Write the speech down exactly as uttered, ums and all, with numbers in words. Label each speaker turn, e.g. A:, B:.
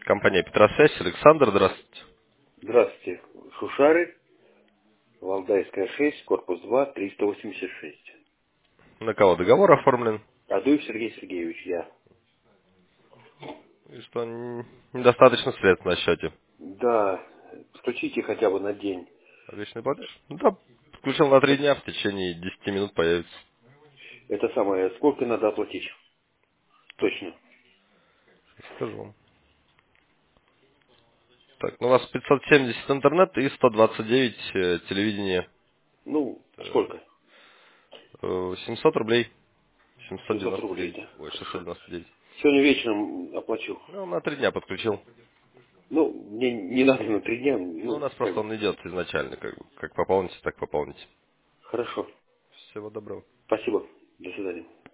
A: Компания Петросвязь. Александр, здравствуйте.
B: Здравствуйте. Шушары, Валдайская шесть, корпус два, триста восемьдесят шесть.
A: На кого договор оформлен?
B: Адуев Сергей Сергеевич, я.
A: И что, н- недостаточно средств на счете.
B: Да, включите хотя бы на день.
A: Обычный платеж? Ну да, включил на три дня, в течение десяти минут появится.
B: Это самое, сколько надо оплатить? Точно.
A: Скажу вам. Так, ну у вас пятьсот семьдесят интернет и сто двадцать девять э, телевидение.
B: Ну,
A: Э,
B: сколько?
A: э, семьсот рублей. семьсот
B: семьсот
A: девяносто
B: рублей,
A: девять.
B: да?
A: Ой, шестьсот
B: Хорошо.
A: девяносто девять.
B: Сегодня вечером оплачу.
A: Ну, на три дня подключил.
B: Ну, мне не надо на три дня,
A: Ну, у
B: ну,
A: нас
B: как
A: просто
B: бы.
A: он идет изначально. Как, бы. Как пополните, так пополните.
B: Хорошо.
A: Всего доброго.
B: Спасибо. До свидания.